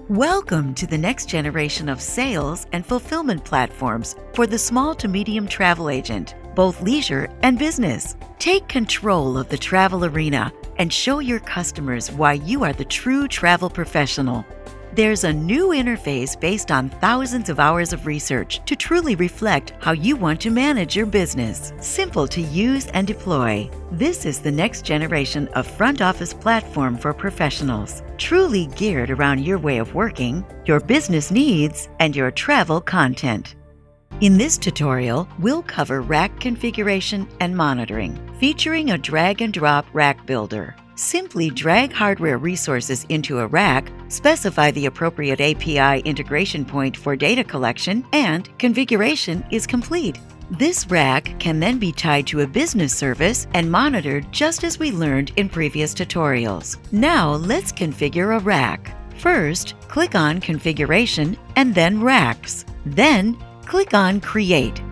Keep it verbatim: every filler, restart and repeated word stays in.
Welcome to the next generation of sales and fulfillment platforms for the small to medium travel agent, both leisure and business. Take control of the travel arena and show your customers why you are the true travel professional. There's a new interface based on thousands of hours of research to truly reflect how you want to manage your business. Simple to use and deploy. This is the next generation of front office platform for professionals, truly geared around your way of working, your business needs, and your travel content. In this tutorial, we'll cover rack configuration and monitoring, featuring a drag and drop rack builder. Simply drag hardware resources into a rack, specify the appropriate A P I integration point for data collection, and configuration is complete. This rack can then be tied to a business service and monitored just as we learned in previous tutorials. Now let's configure a rack. First, click on Configuration and then Racks. Then, click on Create.